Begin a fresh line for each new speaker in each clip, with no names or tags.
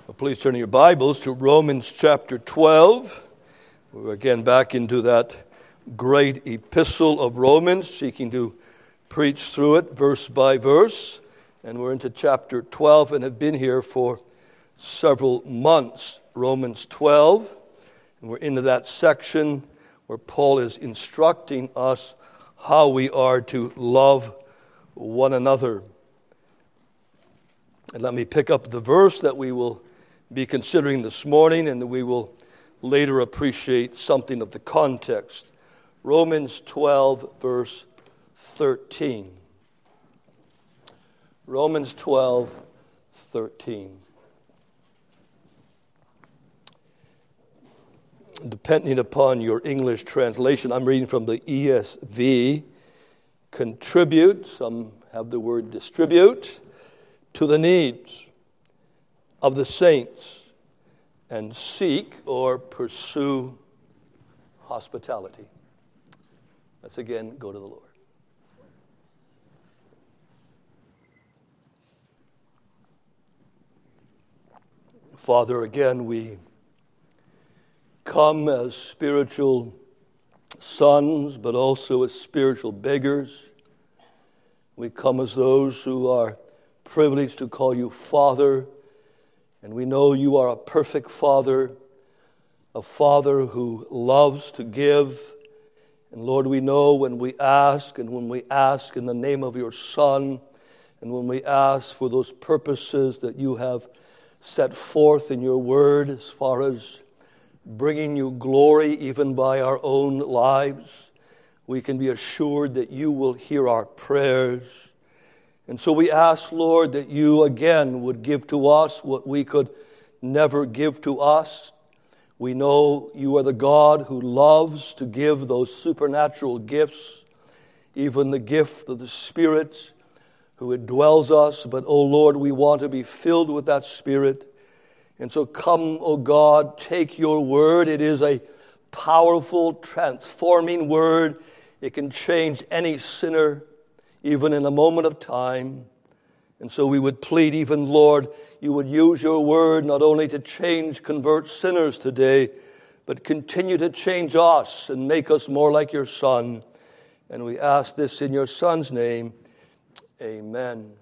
Please turn your Bibles to Romans chapter 12. We're again back into that great epistle of Romans, seeking to preach through it verse by verse. And we're into chapter 12 and have been here for several months. Romans 12. And we're into that section where Paul is instructing us how we are to love one another. And let me pick up the verse that we will be considering this morning, and we will later appreciate something of the context. Romans 12, verse 13. Romans 12, 13. Depending upon your English translation, I'm reading from the ESV. Contribute, some have the word distribute, to the needs of the saints, and seek or pursue hospitality. Let's again go to the Lord. Father, again we come as spiritual sons, but also as spiritual beggars. We come as those who are privileged to call you Father. And we know you are a perfect Father, a Father who loves to give. And Lord, we know when we ask, and when we ask in the name of your Son, and when we ask for those purposes that you have set forth in your word as far as bringing you glory even by our own lives, we can be assured that you will hear our prayers. And so we ask, Lord, that you again would give to us what we could never give to us. We know you are the God who loves to give those supernatural gifts, even the gift of the Spirit who indwells us. But, oh Lord, we want to be filled with that Spirit. And so come, oh God, take your word. It is a powerful, transforming word. It can change any sinner, even in a moment of time. And so we would plead, even, Lord, you would use your word not only to change, convert sinners today, but continue to change us and make us more like your Son. And we ask this in your Son's name. Amen.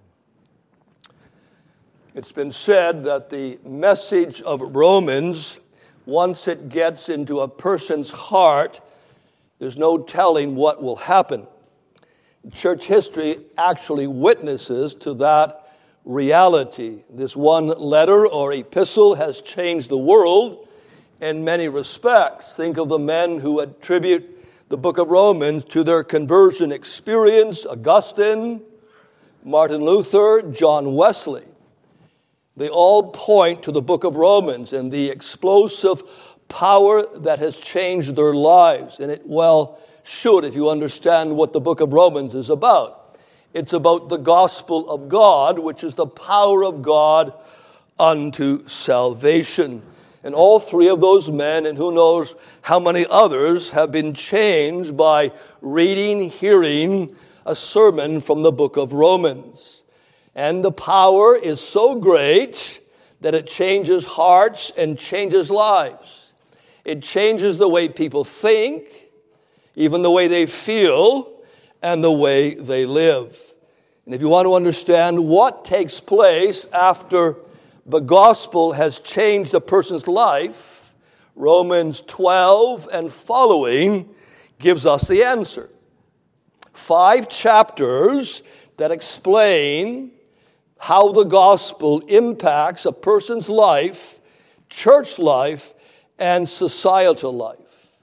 It's been said that the message of Romans, once it gets into a person's heart, there's no telling what will happen. Church history actually witnesses to that reality. This one letter or epistle has changed the world in many respects. Think of the men who attribute the book of Romans to their conversion experience: Augustine, Martin Luther, John Wesley. They all point to the book of Romans and the explosive power that has changed their lives. And it well should, if you understand what the book of Romans is about. It's about the gospel of God, which is the power of God unto salvation. And all three of those men, and who knows how many others, have been changed by reading, hearing a sermon from the book of Romans. And the power is so great that it changes hearts and changes lives. It changes the way people think, even the way they feel, and the way they live. And if you want to understand what takes place after the gospel has changed a person's life, Romans 12 and following gives us the answer. 5 chapters that explain how the gospel impacts a person's life, church life, and societal life.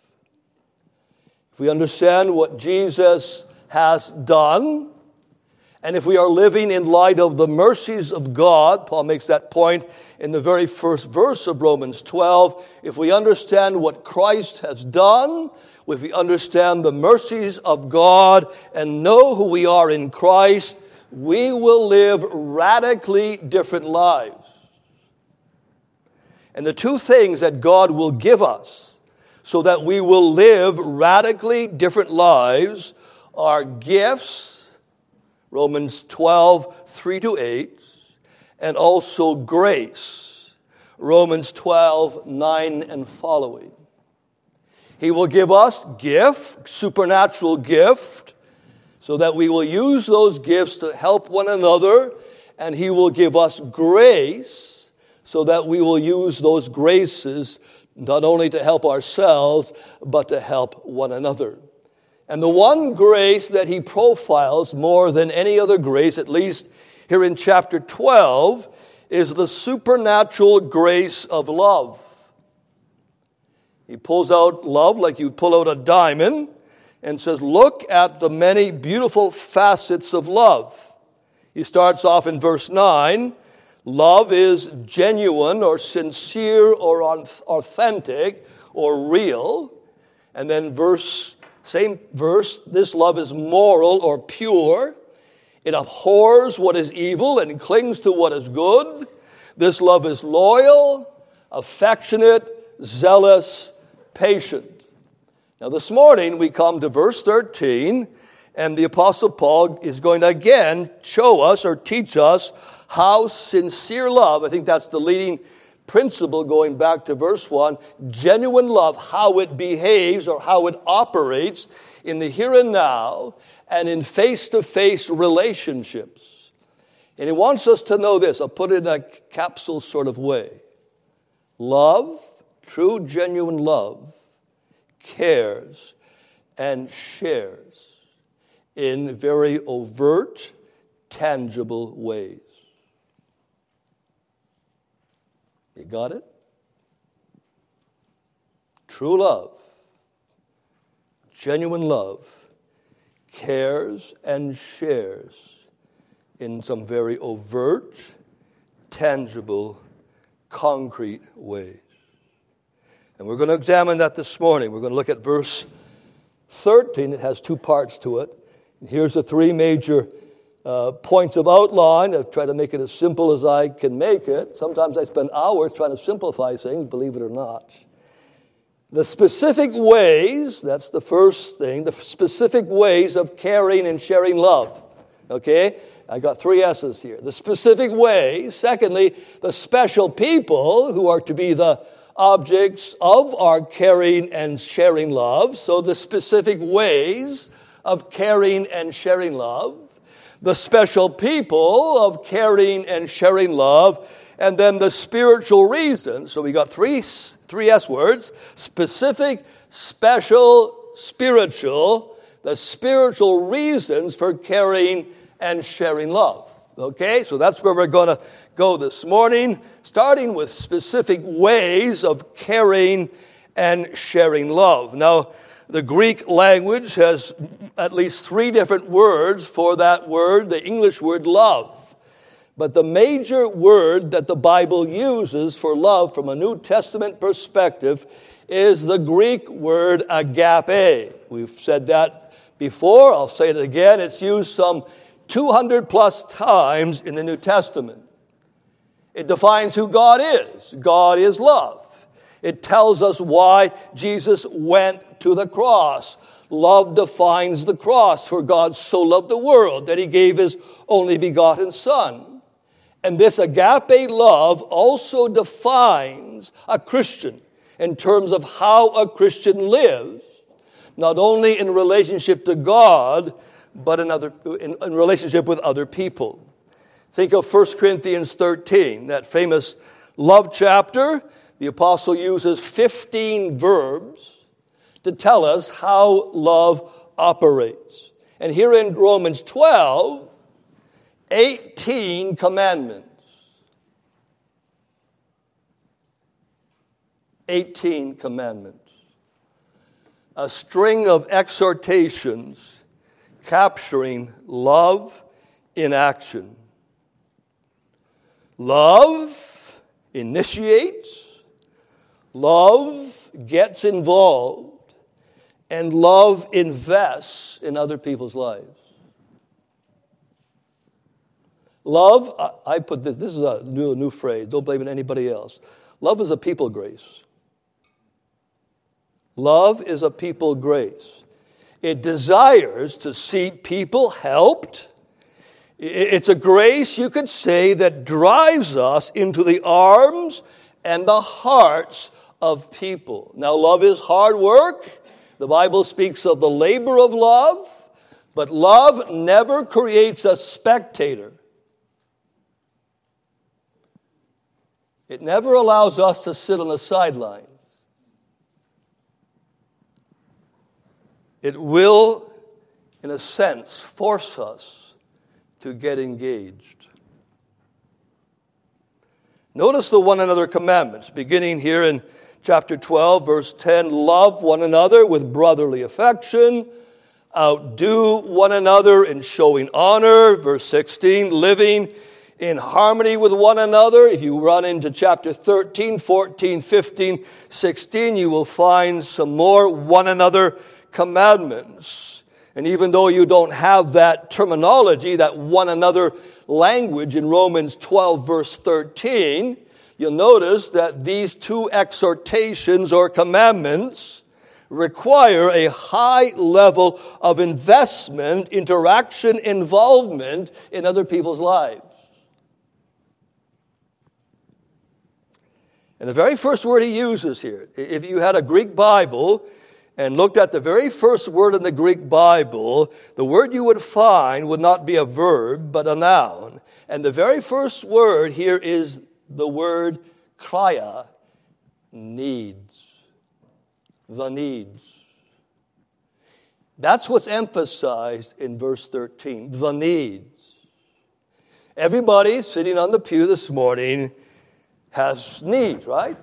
If we understand what Jesus has done, and if we are living in light of the mercies of God, Paul makes that point in the very first verse of Romans 12, if we understand what Christ has done, if we understand the mercies of God and know who we are in Christ, we will live radically different lives. And the two things that God will give us so that we will live radically different lives are gifts, Romans 12, 3-8, and also grace, Romans 12, 9 and following. He will give us gift, supernatural gift, so that we will use those gifts to help one another, and He will give us grace, so that we will use those graces not only to help ourselves, but to help one another. And the one grace that He profiles more than any other grace, at least here in chapter 12, is the supernatural grace of love. He pulls out love like you pull out a diamond and says, look at the many beautiful facets of love. He starts off in verse 9. Love is genuine or sincere or authentic or real. And then same verse, this love is moral or pure. It abhors what is evil and clings to what is good. This love is loyal, affectionate, zealous, patient. Now this morning we come to verse 13, and the Apostle Paul is going to again show us or teach us how sincere love, I think that's the leading principle going back to verse 1, genuine love, how it behaves or how it operates in the here and now and in face-to-face relationships. And he wants us to know this. I'll put it in a capsule sort of way. Love, true, genuine love, cares and shares in very overt, tangible ways. You got it? True love, genuine love, cares and shares in some very overt, tangible, concrete ways. And we're going to examine that this morning. We're going to look at verse 13. It has two parts to it. And here's the three major points of outline. I've tried to make it as simple as I can make it. Sometimes I spend hours trying to simplify things, believe it or not. The specific ways, that's the first thing, the specific ways of caring and sharing love. Okay? I got three S's here. The specific ways. Secondly, the special people who are to be the objects of our caring and sharing love. So the specific ways of caring and sharing love. The special people of caring and sharing love. And then the spiritual reasons. So we got three S words. Specific, special, spiritual. The spiritual reasons for caring and sharing love. Okay, so that's where we're going to go this morning, starting with specific ways of caring and sharing love. Now, the Greek language has at least three different words for that word, the English word love. But the major word that the Bible uses for love from a New Testament perspective is the Greek word agape. We've said that before. I'll say it again. It's used some 200 plus times in the New Testament. It defines who God is. God is love. It tells us why Jesus went to the cross. Love defines the cross, for God so loved the world that He gave His only begotten Son. And this agape love also defines a Christian in terms of how a Christian lives, not only in relationship to God, but in relationship with other people. Think of 1 Corinthians 13, that famous love chapter. The apostle uses 15 verbs to tell us how love operates. And here in Romans 12, 18 commandments. 18 commandments. A string of exhortations capturing love in action. Love initiates, love gets involved, and love invests in other people's lives. Love, I put this is a new phrase, don't blame it on anybody else. Love is a people grace. Love is a people grace. It desires to see people helped. It's a grace, you could say, that drives us into the arms and the hearts of people. Now, love is hard work. The Bible speaks of the labor of love, but love never creates a spectator. It never allows us to sit on the sidelines. It will, in a sense, force us to get engaged. Notice the one another commandments, beginning here in chapter 12, verse 10, love one another with brotherly affection, outdo one another in showing honor. Verse 16, living in harmony with one another. If you run into chapter 13, 14, 15, 16, you will find some more one another commandments. And even though you don't have that terminology, that one another language in Romans 12, verse 13, you'll notice that these two exhortations or commandments require a high level of investment, interaction, involvement in other people's lives. And the very first word he uses here, if you had a Greek Bible and looked at the very first word in the Greek Bible, the word you would find would not be a verb, but a noun. And the very first word here is the word kria, needs. The needs. That's what's emphasized in verse 13, the needs. Everybody sitting on the pew this morning has needs, right?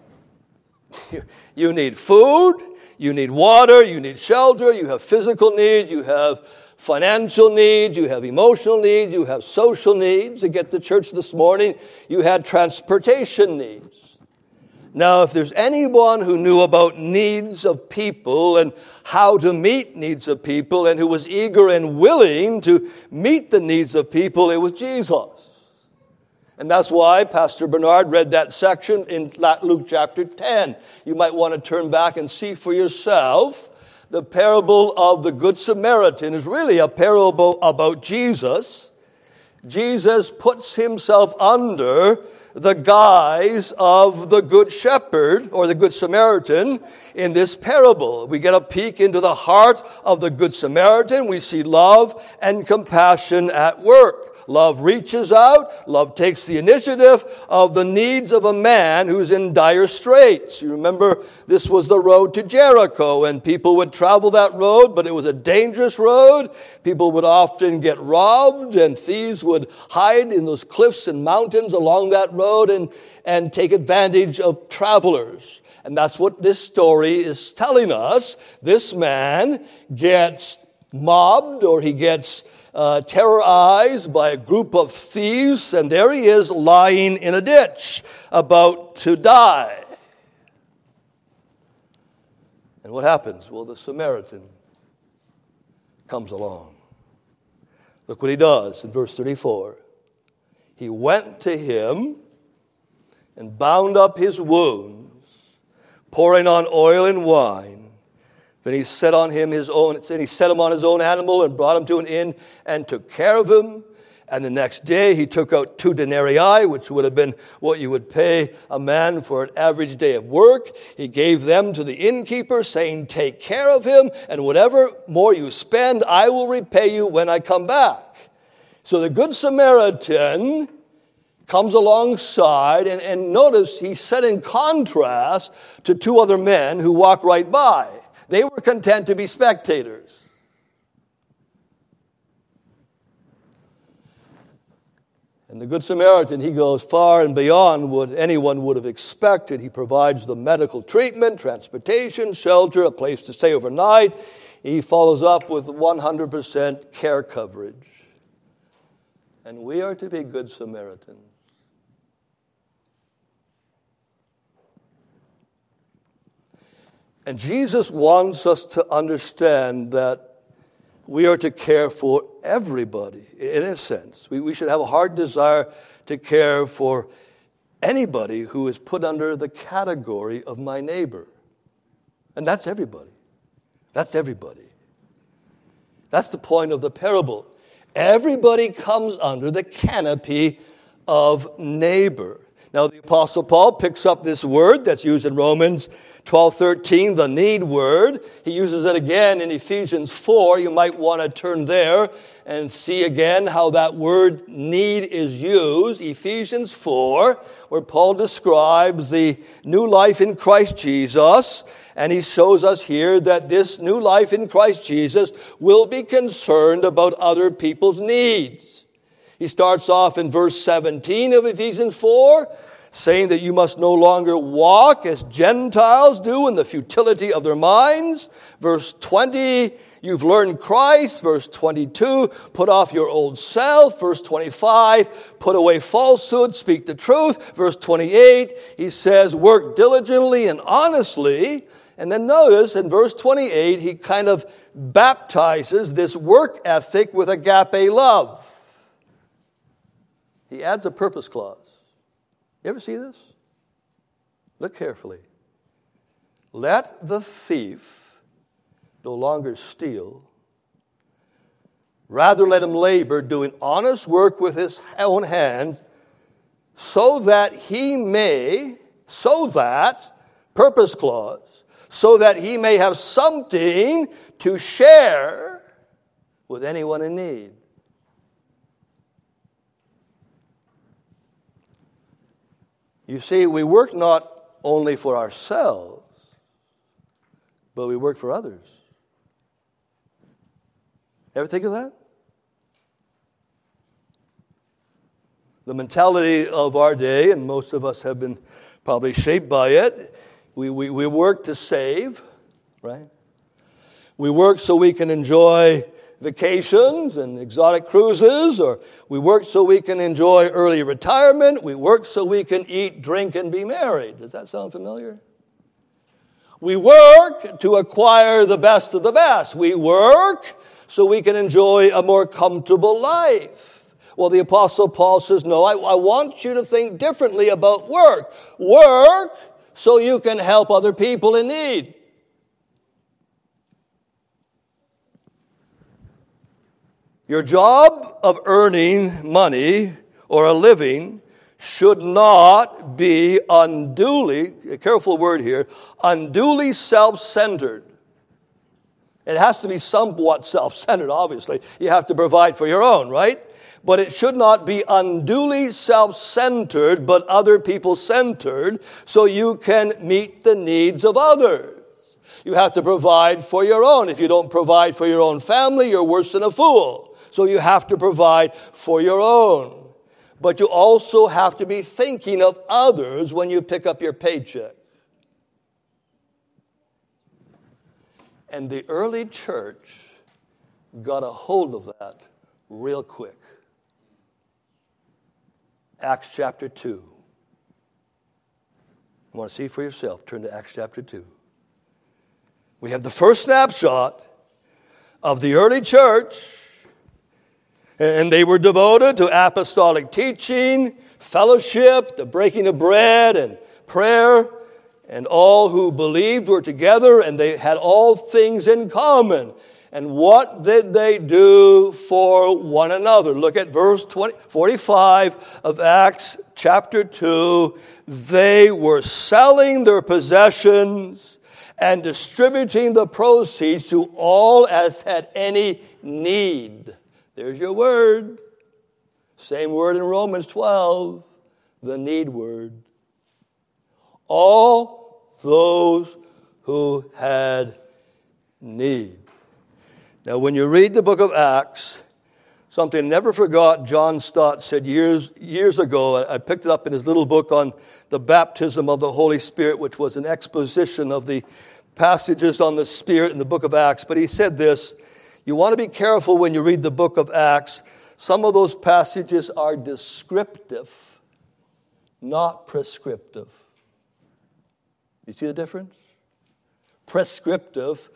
You need food, you need water, you need shelter, you have physical needs, you have financial needs, you have emotional needs, you have social needs. To get to church this morning, you had transportation needs. Now, if there's anyone who knew about needs of people and how to meet needs of people and who was eager and willing to meet the needs of people, it was Jesus. And that's why Pastor Bernard read that section in Luke chapter 10. You might want to turn back and see for yourself. The parable of the Good Samaritan is really a parable about Jesus. Jesus puts himself under the guise of the Good Shepherd or the Good Samaritan in this parable. We get a peek into the heart of the Good Samaritan. We see love and compassion at work. Love reaches out. Love takes the initiative of the needs of a man who's in dire straits. You remember this was the road to Jericho, and people would travel that road, but it was a dangerous road. People would often get robbed, and thieves would hide in those cliffs and mountains along that road and take advantage of travelers. And that's what this story is telling us. This man gets mobbed, or he gets terrorized by a group of thieves, and there he is lying in a ditch, about to die. And what happens? Well, the Samaritan comes along. Look what he does in verse 34. He went to him and bound up his wounds, pouring on oil and wine. Then he set on him his own. He set him on his own animal and brought him to an inn and took care of him. And the next day he took out 2 denarii, which would have been what you would pay a man for an average day of work. He gave them to the innkeeper, saying, "Take care of him, and whatever more you spend, I will repay you when I come back." So the Good Samaritan comes alongside, and notice he's set in contrast to 2 other men who walk right by. They were content to be spectators. And the Good Samaritan, he goes far and beyond what anyone would have expected. He provides the medical treatment, transportation, shelter, a place to stay overnight. He follows up with 100% care coverage. And we are to be Good Samaritans. And Jesus wants us to understand that we are to care for everybody, in a sense. We should have a heart desire to care for anybody who is put under the category of my neighbor. And that's everybody. That's everybody. That's the point of the parable. Everybody comes under the canopy of neighbor. Now, the Apostle Paul picks up this word that's used in Romans 12:13, the need word. He uses it again in Ephesians 4. You might want to turn there and see again how that word need is used. Ephesians 4, where Paul describes the new life in Christ Jesus. And he shows us here that this new life in Christ Jesus will be concerned about other people's needs. He starts off in verse 17 of Ephesians 4, saying that you must no longer walk as Gentiles do in the futility of their minds. Verse 20, you've learned Christ. Verse 22, put off your old self. Verse 25, put away falsehood, speak the truth. Verse 28, he says, work diligently and honestly. And then notice in verse 28, he kind of baptizes this work ethic with agape love. He adds a purpose clause. You ever see this? Look carefully. Let the thief no longer steal. Rather let him labor, doing honest work with his own hands, purpose clause, so that he may have something to share with anyone in need. You see, we work not only for ourselves, but we work for others. Ever think of that? The mentality of our day, and most of us have been probably shaped by it, we work to save, right? We work so we can enjoy vacations and exotic cruises, or we work so we can enjoy early retirement. We work so we can eat, drink, and be married. Does that sound familiar? We work to acquire the best of the best. We work so we can enjoy a more comfortable life. Well, the Apostle Paul says, no, I want you to think differently about work. Work so you can help other people in need. Your job of earning money or a living should not be unduly, a careful word here, unduly self-centered. It has to be somewhat self-centered, obviously. You have to provide for your own, right? But it should not be unduly self-centered, but other people-centered, so you can meet the needs of others. You have to provide for your own. If you don't provide for your own family, you're worse than a fool. So you have to provide for your own. But you also have to be thinking of others when you pick up your paycheck. And the early church got a hold of that real quick. Acts chapter 2. You want to see for yourself? Turn to Acts chapter 2. We have the first snapshot of the early church. And they were devoted to apostolic teaching, fellowship, the breaking of bread, and prayer. And all who believed were together, and they had all things in common. And what did they do for one another? Look at verse 45 of Acts chapter 2. They were selling their possessions and distributing the proceeds to all as had any need. There's your word. Same word in Romans 12, the need word. All those who had need. Now, when you read the book of Acts, something I never forgot John Stott said years ago. I picked it up in his little book on the baptism of the Holy Spirit, which was an exposition of the passages on the Spirit in the book of Acts. But he said this, you want to be careful when you read the book of Acts. Some of those passages are descriptive, not prescriptive. You see the difference? Prescriptive,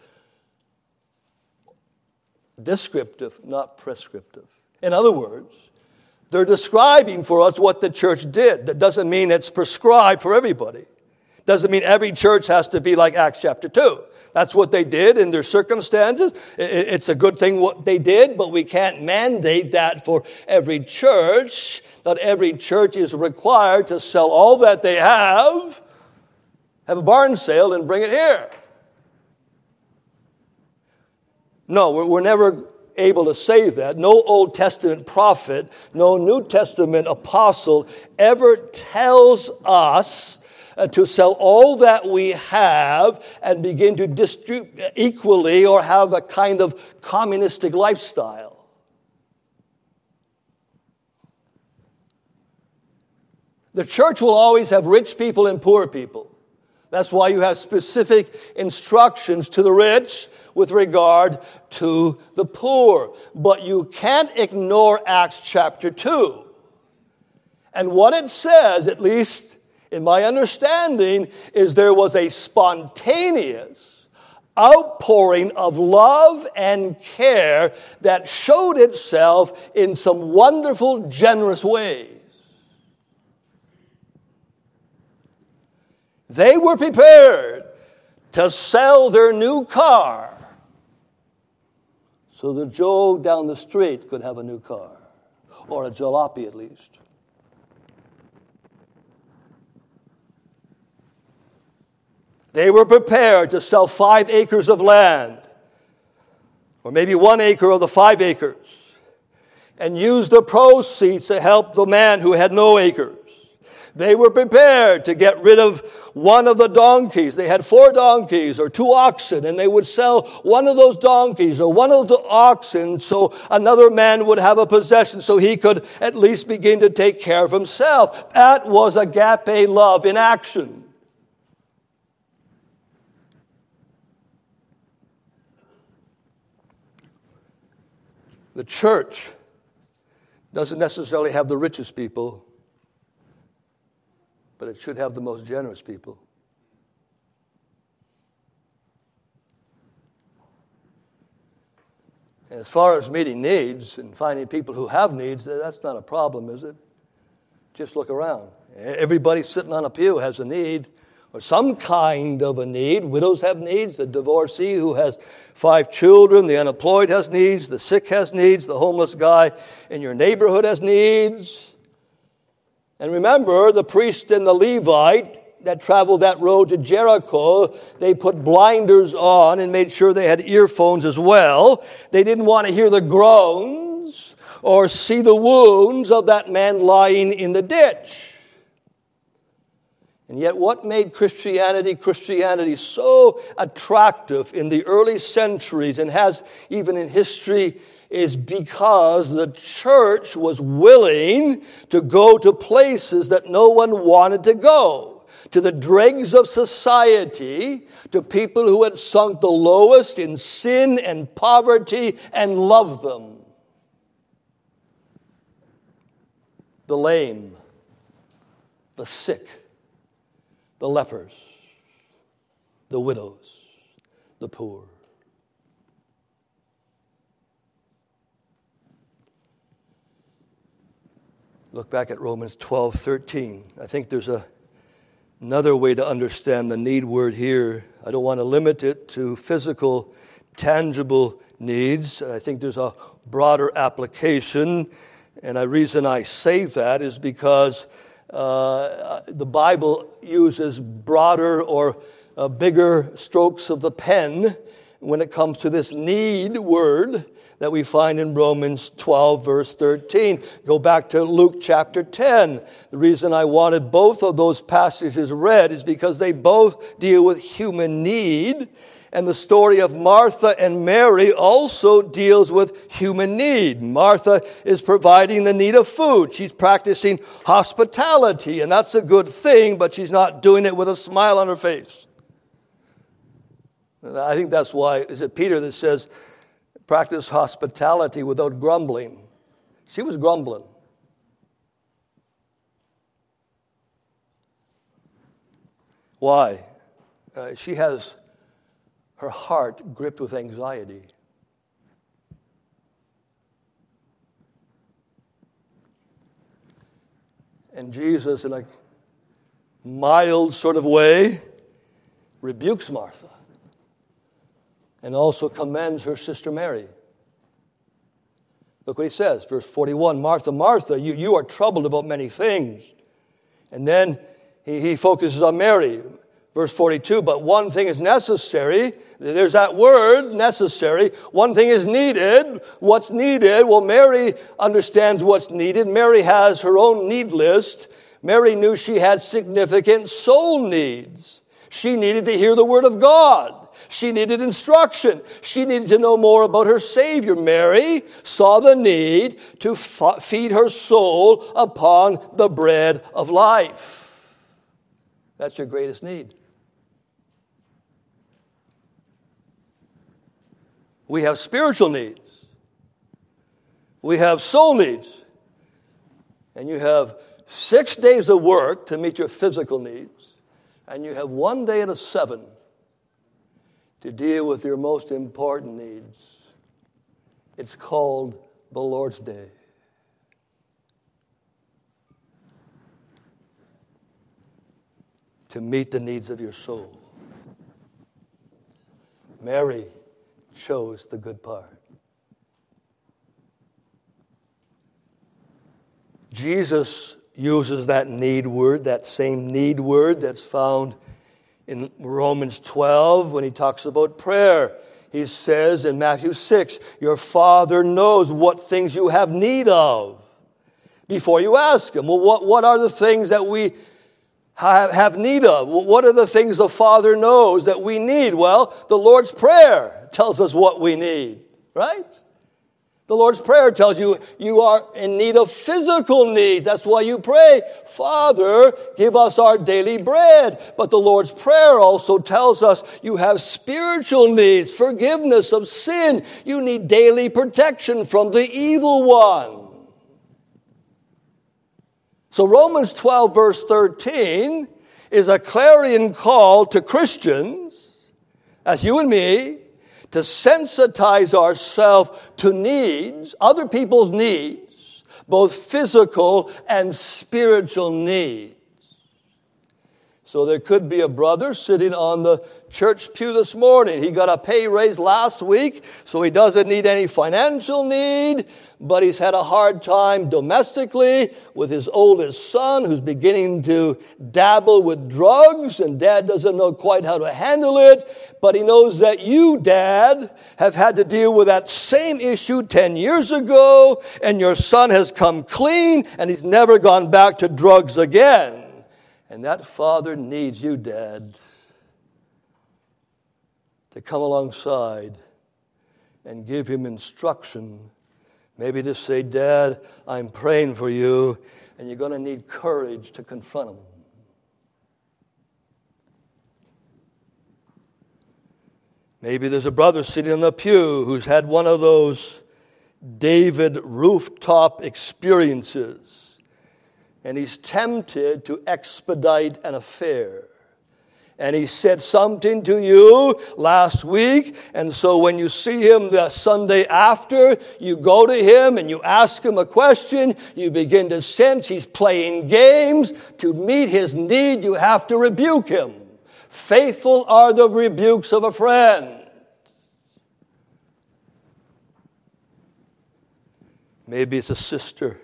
descriptive, not prescriptive. In other words, they're describing for us what the church did. That doesn't mean it's prescribed for everybody. Doesn't mean every church has to be like Acts chapter 2. That's what they did in their circumstances. It's a good thing what they did, but we can't mandate that for every church. Not every church is required to sell all that they have a barn sale, and bring it here. No, we're never able to say that. No Old Testament prophet, no New Testament apostle ever tells us to sell all that we have and begin to distribute equally or have a kind of communistic lifestyle. The church will always have rich people and poor people. That's why you have specific instructions to the rich with regard to the poor. But you can't ignore Acts chapter 2. And what it says, at least in my understanding, is there was a spontaneous outpouring of love and care that showed itself in some wonderful, generous ways. They were prepared to sell their new car so that Joe down the street could have a new car, or a jalopy at least. They were prepared to sell 5 acres of land, or maybe 1 acre of the 5 acres, and use the proceeds to help the man who had no acres. They were prepared to get rid of one of the donkeys. They had 4 donkeys or 2 oxen, and they would sell one of those donkeys or one of the oxen so another man would have a possession so he could at least begin to take care of himself. That was agape love in action. The church doesn't necessarily have the richest people, but it should have the most generous people. As far as meeting needs and finding people who have needs, that's not a problem, is it? Just look around. Everybody sitting on a pew has a need, or some kind of a need. Widows have needs. The divorcee who has 5 children, the unemployed has needs, the sick has needs, the homeless guy in your neighborhood has needs. And remember, the priest and the Levite that traveled that road to Jericho, they put blinders on and made sure they had earphones as well. They didn't want to hear the groans or see the wounds of that man lying in the ditch. And yet what made Christianity so attractive in the early centuries and has even in history is because the church was willing to go to places that no one wanted to go, to the dregs of society, to people who had sunk the lowest in sin and poverty and loved them. The lame, the sick, the lepers, the widows, the poor. Look back at Romans 12:13. I think there's another way to understand the need word here. I don't want to limit it to physical, tangible needs. I think there's a broader application. And the reason I say that is because the Bible uses broader or bigger strokes of the pen when it comes to this need word that we find in Romans 12, verse 13. Go back to Luke chapter 10. The reason I wanted both of those passages read is because they both deal with human need. And the story of Martha and Mary also deals with human need. Martha is providing the need of food. She's practicing hospitality, and that's a good thing, but she's not doing it with a smile on her face. I think that's why, is it Peter that says, practice hospitality without grumbling? She was grumbling. Why? She has her heart gripped with anxiety. And Jesus, in a mild sort of way, rebukes Martha. and also commends her sister Mary. Look what he says, verse 41, Martha, Martha, you are troubled about many things. And then he focuses on Mary. Verse 42, but one thing is necessary. There's that word, necessary. One thing is needed. What's needed? Well, Mary understands what's needed. Mary has her own need list. Mary knew she had significant soul needs. She needed to hear the word of God. She needed instruction. She needed to know more about her Savior. Mary saw the need to feed her soul upon the bread of life. That's your greatest need. We have spiritual needs. We have soul needs. And you have 6 days of work to meet your physical needs. And you have 1 day out of 7 to deal with your most important needs. It's called the Lord's Day. To meet the needs of your soul. Mary chose the good part. Jesus uses that need word, that same need word that's found in Romans 12 when he talks about prayer. He says in Matthew 6, your Father knows what things you have need of before you ask him. Well, what are the things that we have need of? What are the things the Father knows that we need? Well, the Lord's Prayer tells us what we need, right? The Lord's Prayer tells you you are in need of physical needs. That's why you pray, Father, give us our daily bread. But the Lord's Prayer also tells us you have spiritual needs, forgiveness of sin. You need daily protection from the evil one. So Romans 12, verse 13, is a clarion call to Christians, as you and me, to sensitize ourselves to needs, other people's needs, both physical and spiritual needs. So there could be a brother sitting on the church pew this morning. He got a pay raise last week, so he doesn't need any financial need, but he's had a hard time domestically with his oldest son who's beginning to dabble with drugs, and dad doesn't know quite how to handle it, but he knows that you, dad, have had to deal with that same issue 10 years ago, and your son has come clean, and he's never gone back to drugs again. And that father needs you, Dad, to come alongside and give him instruction. Maybe to say, Dad, I'm praying for you, and you're going to need courage to confront him. Maybe there's a brother sitting in the pew who's had one of those David rooftop experiences. And he's tempted to expedite an affair. And he said something to you last week. And so when you see him the Sunday after, you go to him and you ask him a question. You begin to sense he's playing games. To meet his need, you have to rebuke him. Faithful are the rebukes of a friend. Maybe it's a sister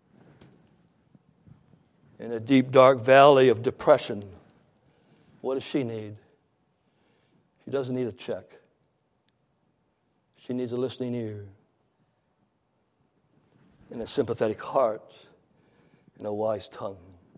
in a deep, dark valley of depression. What does she need? She doesn't need a check. She needs a listening ear and a sympathetic heart and a wise tongue.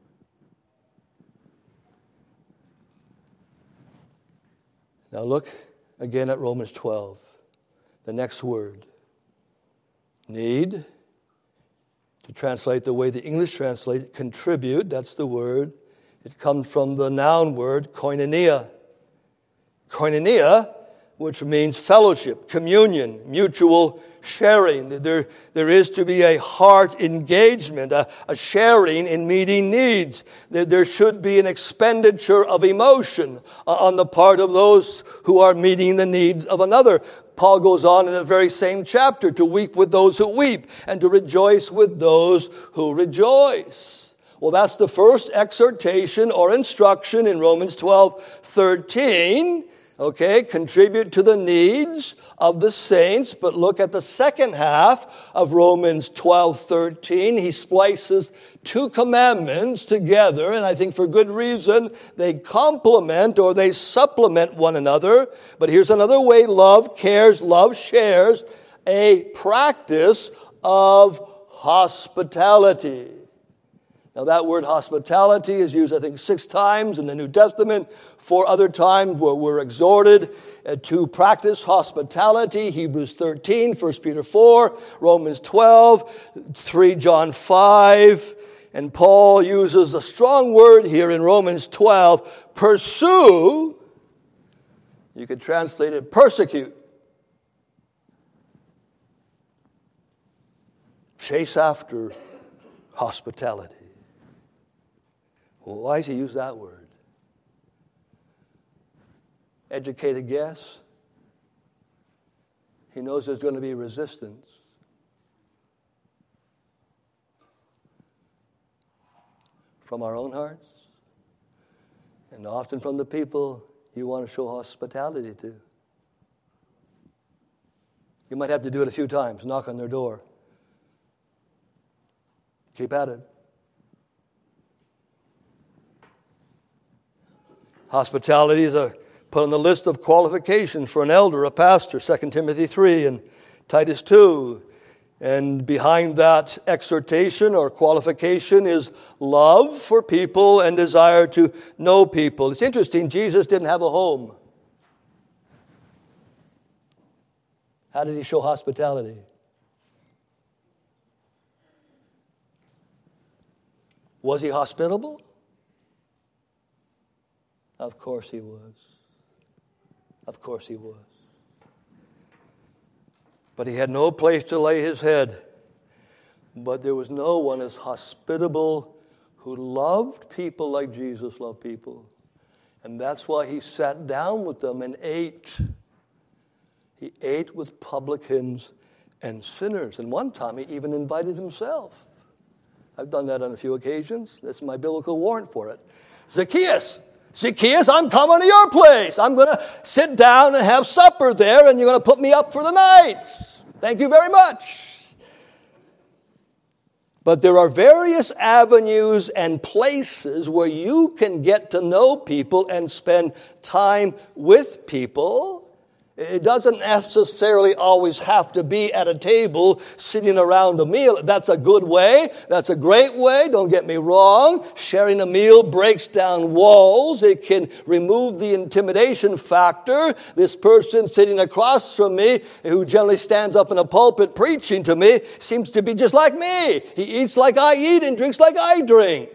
Now look again at Romans 12, the next word. Need. To translate the way the English translate, contribute, that's the word. It comes from the noun word, koinonia. Koinonia, which means fellowship, communion, mutual sharing. There is to be a heart engagement, a sharing in meeting needs. There should be an expenditure of emotion on the part of those who are meeting the needs of another. Paul goes on in the very same chapter to weep with those who weep and to rejoice with those who rejoice. Well, that's the first exhortation or instruction in Romans 12:13. Okay, contribute to the needs of the saints. But look at the second half of Romans 12:13. He splices two commandments together, and I think for good reason. They complement or they supplement one another. But here's another way love cares, love shares, a practice of hospitality. Now that word hospitality is used, I think, 6 times in the New Testament. 4 other times where we're exhorted to practice hospitality. Hebrews 13, 1 Peter 4, Romans 12, 3 John 5. And Paul uses a strong word here in Romans 12, pursue. You could translate it persecute. Chase after hospitality. Well, why does he use that word? Educated guess. He knows there's going to be resistance. From our own hearts. And often from the people you want to show hospitality to. You might have to do it a few times, knock on their door. Keep at it. Hospitality is put on the list of qualifications for an elder, a pastor, 2 Timothy 3 and Titus 2. And behind that exhortation or qualification is love for people and desire to know people. It's interesting, Jesus didn't have a home. How did he show hospitality? Was he hospitable? Of course he was. Of course he was. But he had no place to lay his head. But there was no one as hospitable who loved people like Jesus loved people. And that's why he sat down with them and ate. He ate with publicans and sinners. And one time he even invited himself. I've done that on a few occasions. That's my biblical warrant for it. Zacchaeus, I'm coming to your place. I'm going to sit down and have supper there, and you're going to put me up for the night. Thank you very much. But there are various avenues and places where you can get to know people and spend time with people. It doesn't necessarily always have to be at a table sitting around a meal. That's a good way. That's a great way. Don't get me wrong. Sharing a meal breaks down walls. It can remove the intimidation factor. This person sitting across from me, who generally stands up in a pulpit preaching to me, seems to be just like me. He eats like I eat and drinks like I drink.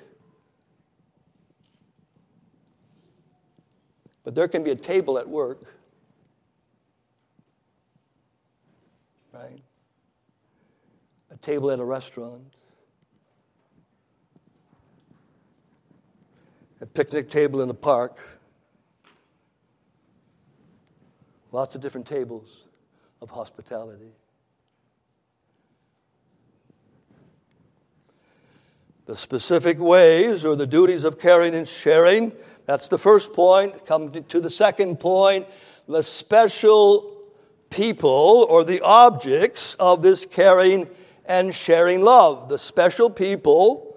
But there can be a table at work. Right? A table at a restaurant. A picnic table in the park. Lots of different tables of hospitality. The specific ways or the duties of caring and sharing, that's the first point. Come to the second point, the special people or the objects of this caring and sharing love. The special people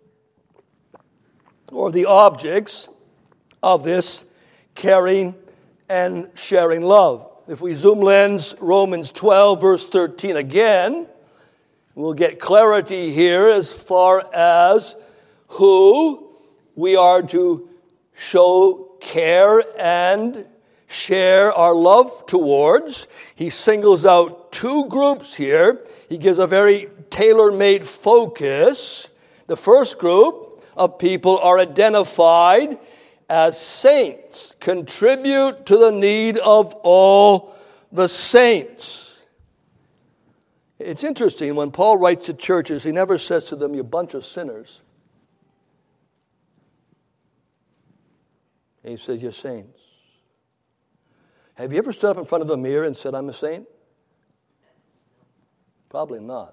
or the objects of this caring and sharing love. If we zoom lens Romans 12 verse 13 again, we'll get clarity here as far as who we are to show care and share our love towards. He singles out 2 groups here. He gives a very tailor-made focus. The first group of people are identified as saints. Contribute to the need of all the saints. It's interesting, when Paul writes to churches, he never says to them, you bunch of sinners. He says, you're saints. Have you ever stood up in front of a mirror and said, I'm a saint? Probably not.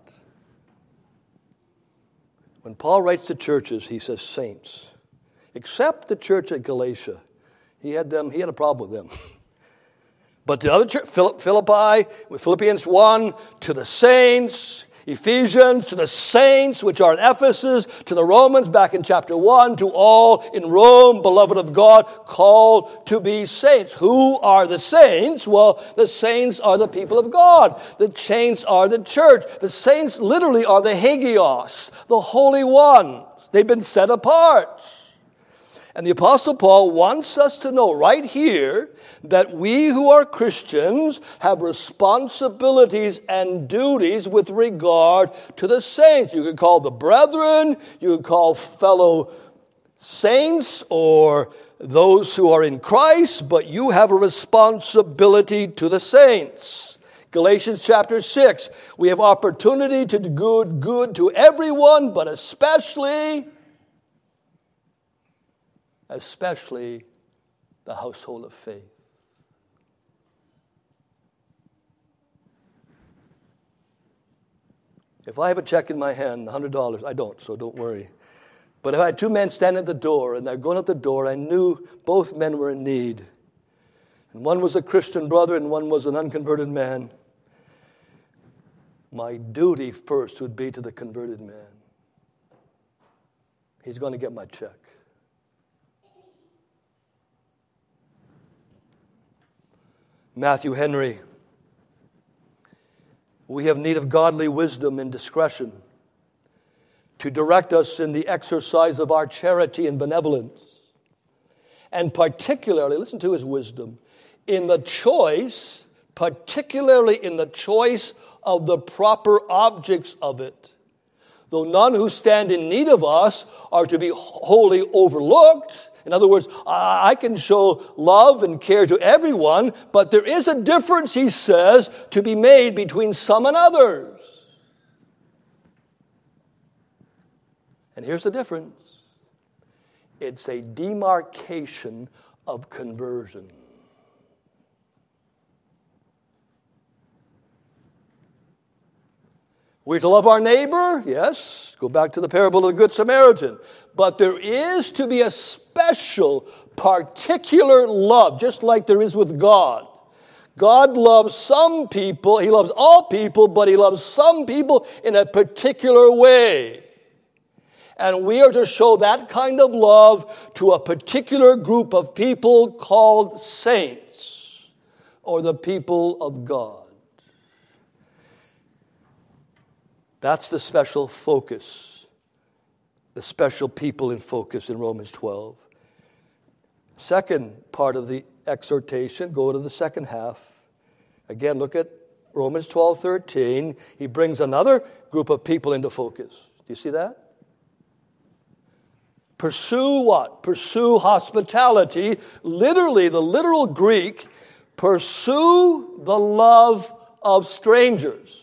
When Paul writes to churches, he says saints. Except the church at Galatia. He had a problem with them. But the other church, Philippi, with Philippians 1, to the saints, Ephesians, to the saints which are in Ephesus, to the Romans back in chapter 1, to all in Rome, beloved of God, called to be saints. Who are the saints? Well, the saints are the people of God. The saints are the church. The saints literally are the hagios, the holy ones. They've been set apart. And the Apostle Paul wants us to know right here that we who are Christians have responsibilities and duties with regard to the saints. You could call the brethren, you could call fellow saints or those who are in Christ, but you have a responsibility to the saints. Galatians chapter 6, we have opportunity to do good to everyone, but especially the household of faith. If I have a check in my hand, $100, I don't, so don't worry. But if I had two men standing at the door, and they're going out the door, I knew both men were in need. And one was a Christian brother, and one was an unconverted man. My duty first would be to the converted man. He's going to get my check. Matthew Henry, we have need of godly wisdom and discretion to direct us in the exercise of our charity and benevolence. And particularly, listen to his wisdom, particularly in the choice of the proper objects of it. Though none who stand in need of us are to be wholly overlooked. In other words, I can show love and care to everyone, but there is a difference, he says, to be made between some and others. And here's the difference. It's a demarcation of conversion. We're to love our neighbor, yes. Go back to the parable of the Good Samaritan. But there is to be a special, particular love, just like there is with God. God loves some people. He loves all people, but he loves some people in a particular way. And we are to show that kind of love to a particular group of people called saints, or the people of God. That's the special focus, the special people in focus in Romans 12. Second part of the exhortation, go to the second half. Again, look at Romans 12:13. He brings another group of people into focus. Do you see that? Pursue what? Pursue hospitality. Literally, the literal Greek, pursue the love of strangers.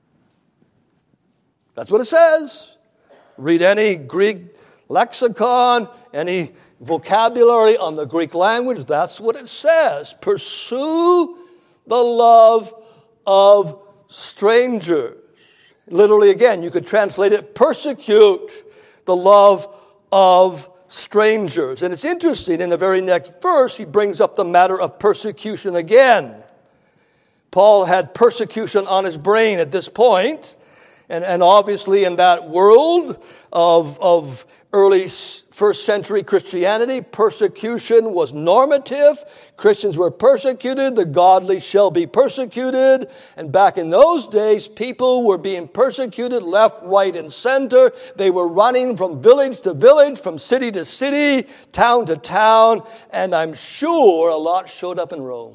That's what it says. Read any Greek lexicon, any vocabulary on the Greek language. That's what it says. Pursue the love of strangers. Literally, again, you could translate it, persecute the love of strangers. And it's interesting, in the very next verse, he brings up the matter of persecution again. Paul had persecution on his brain at this point. And obviously in that world of early first century Christianity, persecution was normative. Christians were persecuted. The godly shall be persecuted. And back in those days, people were being persecuted left, right, and center. They were running from village to village, from city to city, town to town. And I'm sure a lot showed up in Rome.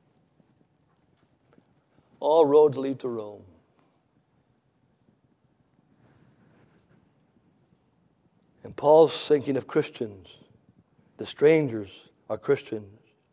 All roads lead to Rome. And Paul's thinking of Christians. The strangers are Christians.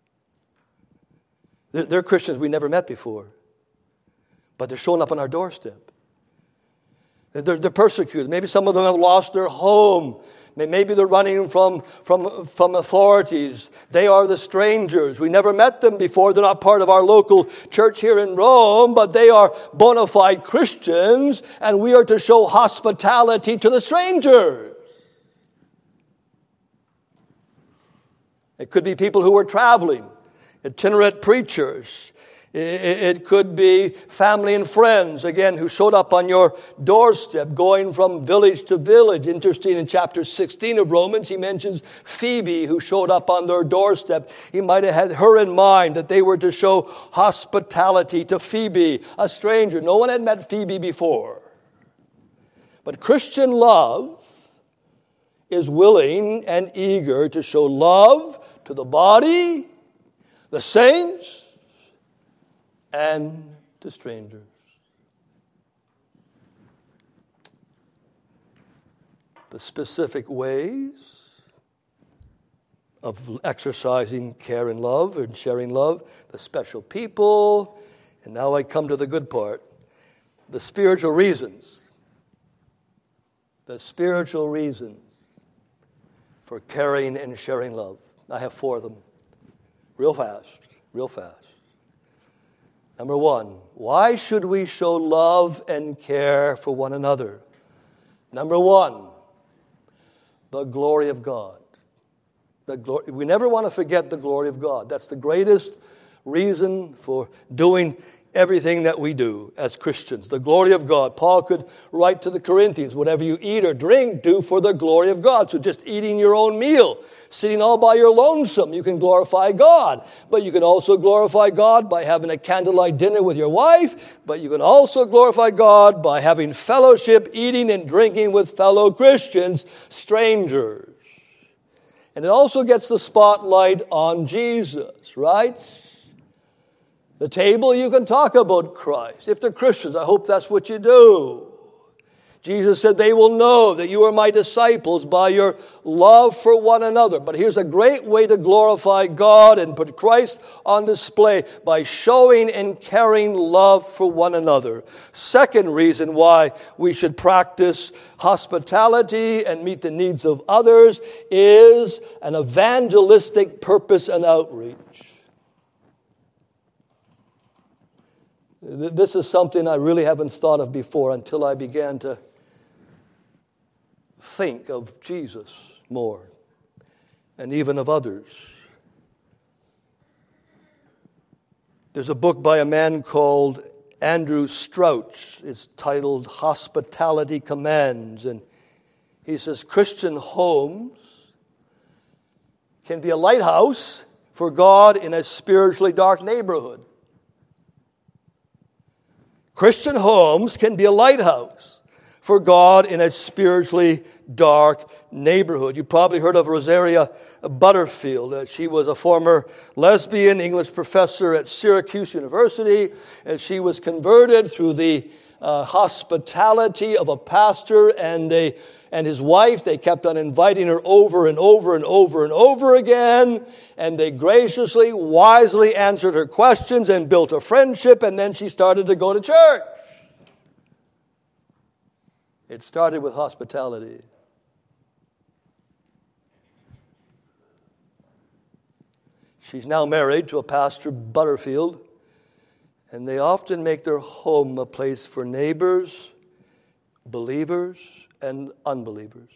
They're Christians we never met before. But they're showing up on our doorstep. They're persecuted. Maybe some of them have lost their home. Maybe they're running from authorities. They are the strangers. We never met them before. They're not part of our local church here in Rome, but they are bona fide Christians, and we are to show hospitality to the strangers. It could be people who were traveling, itinerant preachers. It could be family and friends, again, who showed up on your doorstep, going from village to village. Interesting, in chapter 16 of Romans, he mentions Phoebe, who showed up on their doorstep. He might have had her in mind, that they were to show hospitality to Phoebe, a stranger. No one had met Phoebe before. But Christian love is willing and eager to show love to the body, the saints, and to strangers. The specific ways of exercising care and love and sharing love, the special people, and now I come to the good part, the spiritual reasons. The spiritual reasons for caring and sharing love. I have 4 of them. Real fast. Number 1, why should we show love and care for one another? Number 1, the glory of God. We never want to forget the glory of God. That's the greatest reason for doing everything that we do as Christians. The glory of God. Paul could write to the Corinthians, whatever you eat or drink, do for the glory of God. So just eating your own meal, sitting all by your lonesome, you can glorify God. But you can also glorify God by having a candlelight dinner with your wife. But you can also glorify God by having fellowship, eating and drinking with fellow Christians, strangers. And it also gets the spotlight on Jesus, right? The table, you can talk about Christ. If they're Christians, I hope that's what you do. Jesus said, they will know that you are my disciples by your love for one another. But here's a great way to glorify God and put Christ on display, by showing and caring love for one another. Second reason why we should practice hospitality and meet the needs of others is an evangelistic purpose and outreach. This is something I really haven't thought of before until I began to think of Jesus more, and even of others. There's a book by a man called Andrew Strouch. It's titled Hospitality Commands, and he says Christian homes can be a lighthouse for God in a spiritually dark neighborhood. Christian homes can be a lighthouse for God in a spiritually dark neighborhood. You probably heard of Rosaria Butterfield. She was a former lesbian English professor at Syracuse University, and she was converted through the hospitality of a pastor and his wife. They kept on inviting her over and over and over and over again, and they graciously, wisely answered her questions and built a friendship, and then she started to go to church. It started with hospitality. She's now married to a pastor, Butterfield, and they often make their home a place for neighbors, believers, and unbelievers.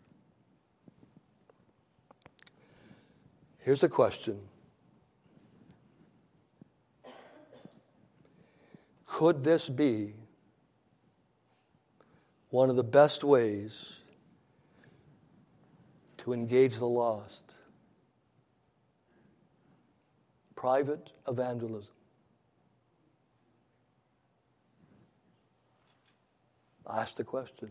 Here's a question. Could this be one of the best ways to engage the lost? Private evangelism. I asked the question.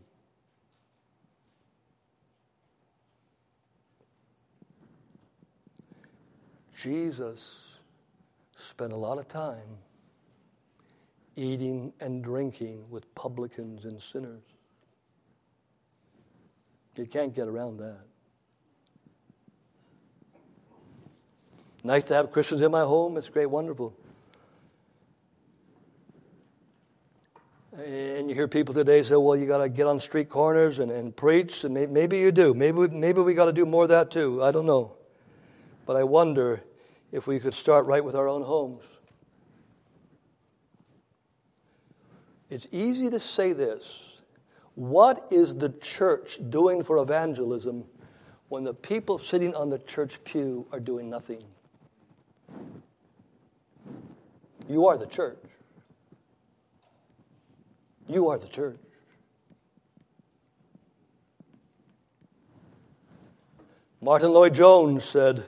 Jesus spent a lot of time eating and drinking with publicans and sinners. You can't get around that. Nice to have Christians in my home. It's great, wonderful. And you hear people today say, well, you got to get on street corners and preach. And maybe you do. Maybe we got to do more of that too. I don't know. But I wonder if we could start right with our own homes. It's easy to say this. What is the church doing for evangelism when the people sitting on the church pew are doing nothing. You are the church. You are the church. Martin Lloyd-Jones said,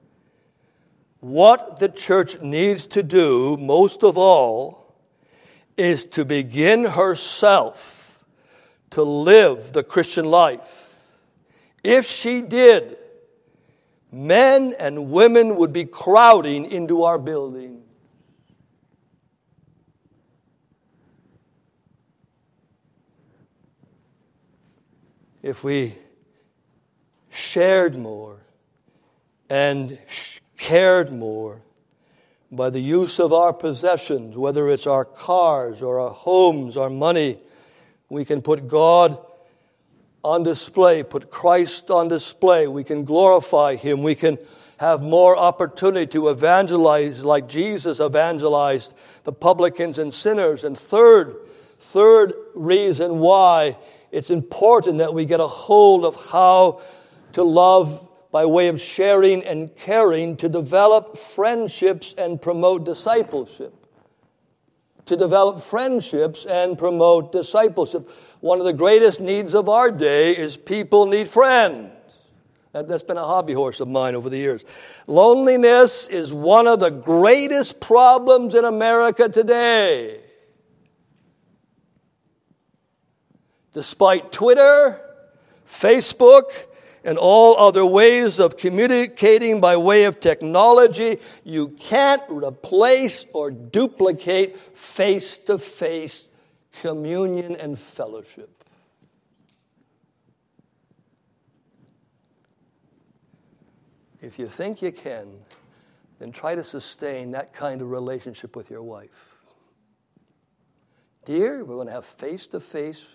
what the church needs to do most of all is to begin herself to live the Christian life. If she did, men and women would be crowding into our building. If we shared more and cared more by the use of our possessions, whether it's our cars or our homes, our money, we can put God on display, put Christ on display. We can glorify Him. We can have more opportunity to evangelize like Jesus evangelized the publicans and sinners. And third reason why it's important that we get a hold of how to love by way of sharing and caring, to develop friendships and promote discipleship. To develop friendships and promote discipleship. One of the greatest needs of our day is people need friends. That's been a hobby horse of mine over the years. Loneliness is one of the greatest problems in America today. Despite Twitter, Facebook, and all other ways of communicating by way of technology, you can't replace or duplicate face-to-face communion and fellowship. If you think you can, then try to sustain that kind of relationship with your wife. Dear, we're going to have face-to-face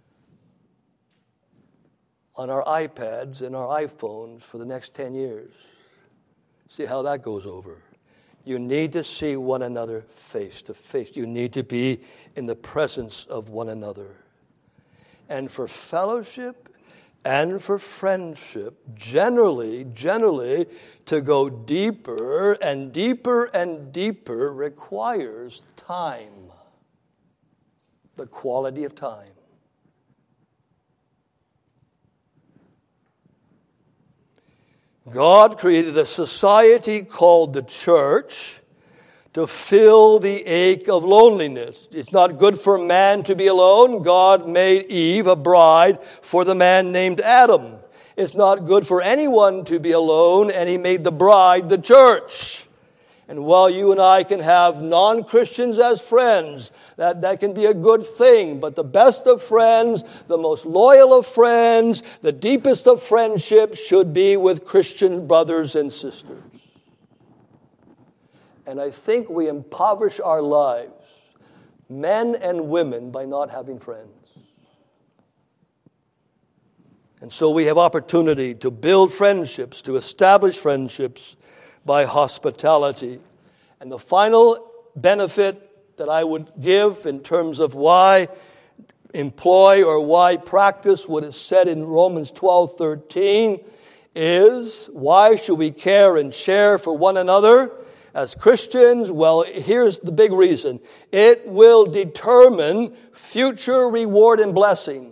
on our iPads and our iPhones for the next 10 years. See how that goes over. You need to see one another face to face. You need to be in the presence of one another. And for fellowship and for friendship, generally, to go deeper and deeper and deeper requires time. The quality of time. God created a society called the church to fill the ache of loneliness. It's not good for man to be alone. God made Eve a bride for the man named Adam. It's not good for anyone to be alone, and He made the bride the church. And while you and I can have non-Christians as friends, that can be a good thing. But the best of friends, the most loyal of friends, the deepest of friendships should be with Christian brothers and sisters. And I think we impoverish our lives, men and women, by not having friends. And so we have opportunity to build friendships, to establish friendships, by hospitality. And the final benefit that I would give in terms of why employ or why practice what is said in Romans 12:13 is, why should we care and share for one another as Christians? Well, here's the big reason. It will determine future reward and blessing.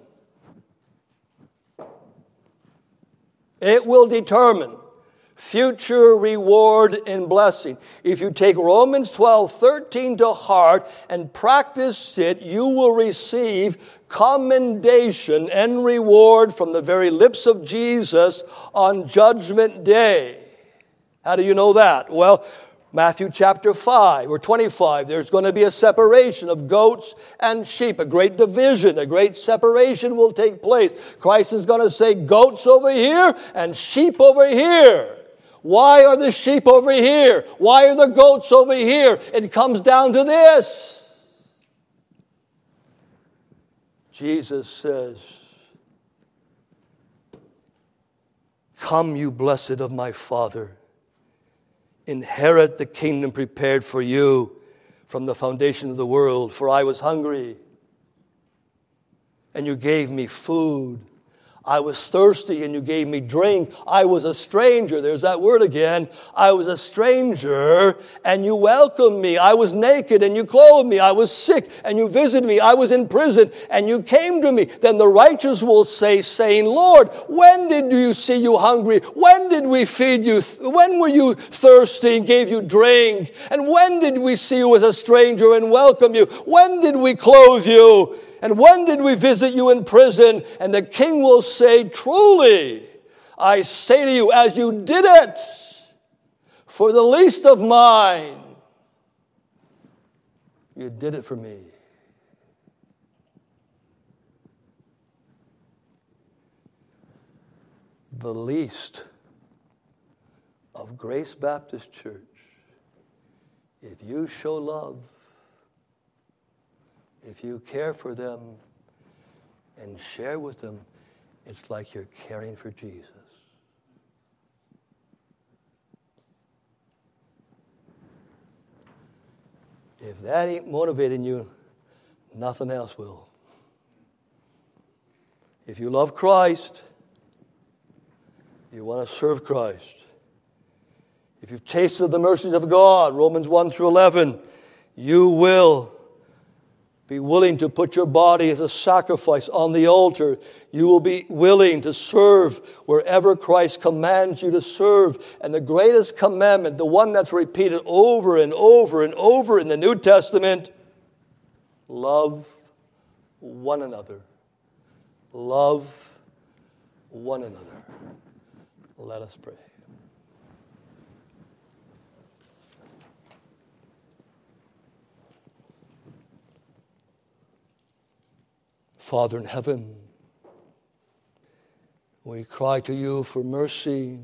It will determine future reward and blessing. If you take Romans 12:13 to heart and practice it, you will receive commendation and reward from the very lips of Jesus on Judgment Day. How do you know that? Well, Matthew chapter 5 or 25, there's going to be a separation of goats and sheep, a great division, a great separation will take place. Christ is going to say, goats over here and sheep over here. Why are the sheep over here? Why are the goats over here? It comes down to this. Jesus says, come, you blessed of my Father. Inherit the kingdom prepared for you from the foundation of the world. For I was hungry, and you gave me food. I was thirsty and you gave me drink. I was a stranger. There's that word again. I was a stranger and you welcomed me. I was naked and you clothed me. I was sick and you visited me. I was in prison and you came to me. Then the righteous will say, saying, Lord, when did you see you hungry? When did we feed you? When were you thirsty and gave you drink? And when did we see you as a stranger and welcome you? When did we clothe you? And when did we visit you in prison? And the king will say, truly, I say to you, as you did it for the least of mine, you did it for me. The least of Grace Baptist Church, if you show love, if you care for them and share with them, it's like you're caring for Jesus. If that ain't motivating you, nothing else will. If you love Christ, you want to serve Christ. If you've tasted the mercies of God, Romans 1 through 11, you will be willing to put your body as a sacrifice on the altar. You will be willing to serve wherever Christ commands you to serve. And the greatest commandment, the one that's repeated over and over and over in the New Testament, love one another. Love one another. Let us pray. Father in heaven, we cry to you for mercy,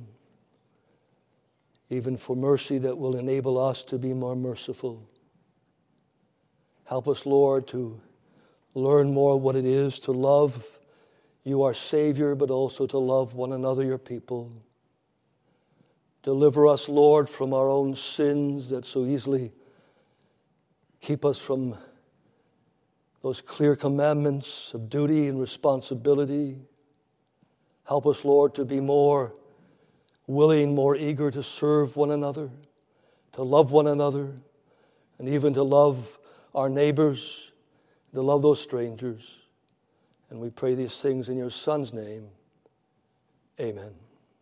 even for mercy that will enable us to be more merciful. Help us, Lord, to learn more what it is to love you, our Savior, but also to love one another, your people. Deliver us, Lord, from our own sins that so easily keep us from those clear commandments of duty and responsibility. Help us, Lord, to be more willing, more eager to serve one another, to love one another, and even to love our neighbors, to love those strangers. And we pray these things in your Son's name. Amen.